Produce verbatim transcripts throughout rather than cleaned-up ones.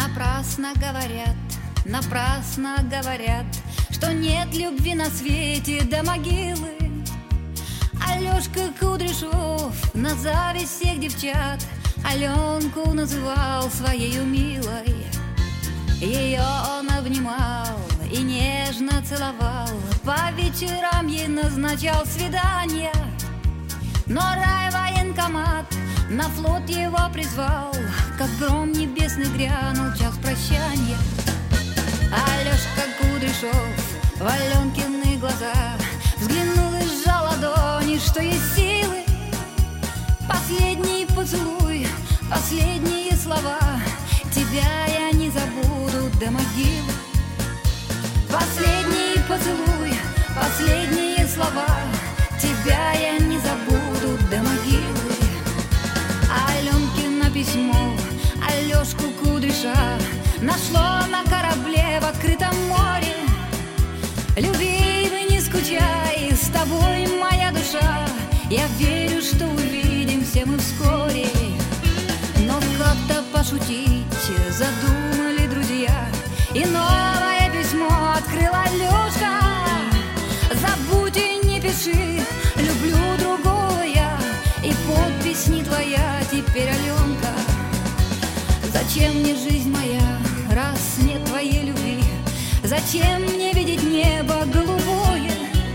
Напрасно говорят, напрасно говорят, что нет любви на свете до могилы. Алешка Кудряшов на зависть всех девчат Аленку называл своею милой. Ее он обнимал и нежно целовал, по вечерам ей назначал свидания. Но райвоенкомат на флот его призвал, как гром небесный грянул час прощания. Алешка Кудряшов в Аленкины глаза взглянул и сжал ладони, что есть силы. Последний поцелуй, последние слова, тебя я не забуду до могилы. Последний поцелуй, последние слова, тебя я не забуду до могилы. Аленкино письмо Алешку Кудряша нашло на корабле в открытом море. Любимый, не скучай, с тобой моя душа, я верю, что увидимся мы вскоре. Но как-то пошутить задумали друзья, и новое письмо открыл Алешка. Забудь и не пиши, люблю другого я, и подпись не твоя теперь, Аленка. Зачем мне жизнь моя, раз нет твоей любви? Зачем мне видеть небо голубое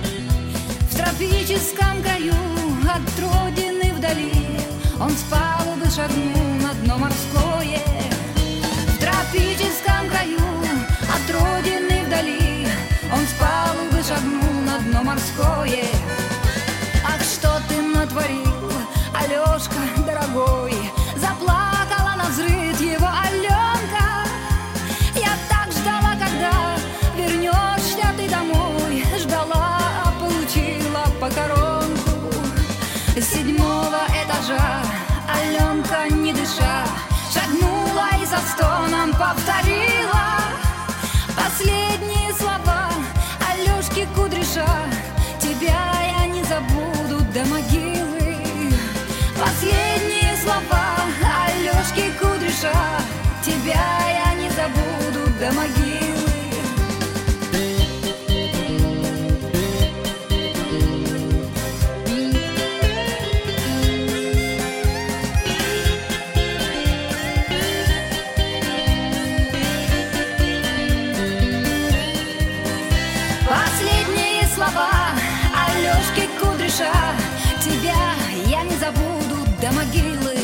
в тропическом краю от родины вдали? Он с палубы шагнул на дно морское. В тропическом краю от родины вдали он с палубы шагнул на дно морское. Ах, что ты натворил, Алешка, дорогой? Заплакала навзрыд его Аленка. Я так ждала, когда вернешься ты домой, ждала, а получила покоронку. С седьмого этажа Аленка, не дыша, шагнула и со стоном повторила последние слова Алешки Кудряша: тебя я не забуду до могилы. Последние слова Алешки Кудряша: тебя я не забуду до могилы. Последние слова Алешки Кудряша: тебя я не забуду до могилы.